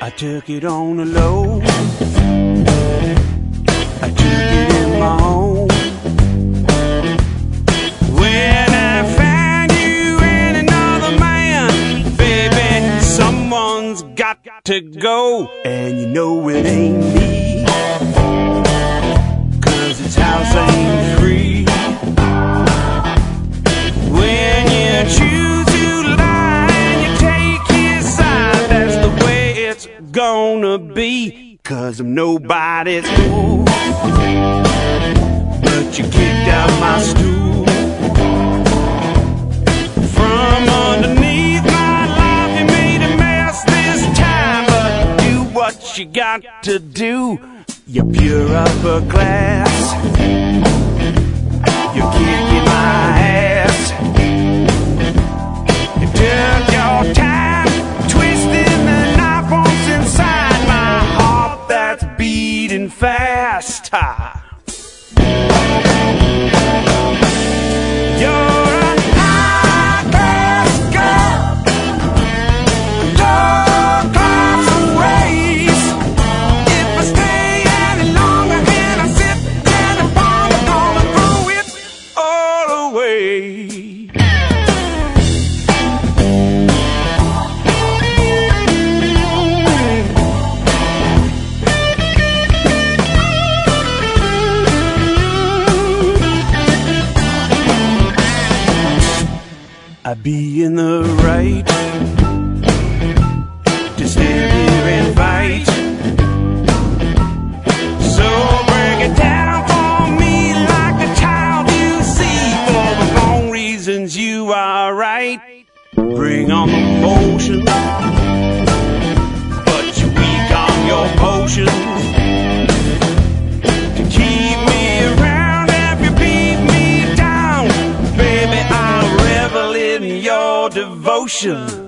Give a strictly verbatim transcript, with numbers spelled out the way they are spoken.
I took it on the low. I took it in my home. When I find you and another man, baby, someone's got to go. And you know it ain't me, 'cause this house ain't free. When you choose to lie and you take his side, that's the way it's gonna be. 'Cause I'm nobody's fool, but you kicked out my stool. From underneath my life you made a mess this time, but do what you got to do. You're pure upper class, you're kicking my ass. You took your time twisting the knife once inside my heart that's beating fast. You're a high-class girl, low-class ways. If I stay any longer and I sit and I fall, I'm gonna throw it all away. I'd be in the right to stand here and fight. So break it down for me like a child you see. For the wrong reasons you are right. Bring on the motion, but you're weak on your potions. To keep me around if you beat me down, baby, I'll revel in your devotion.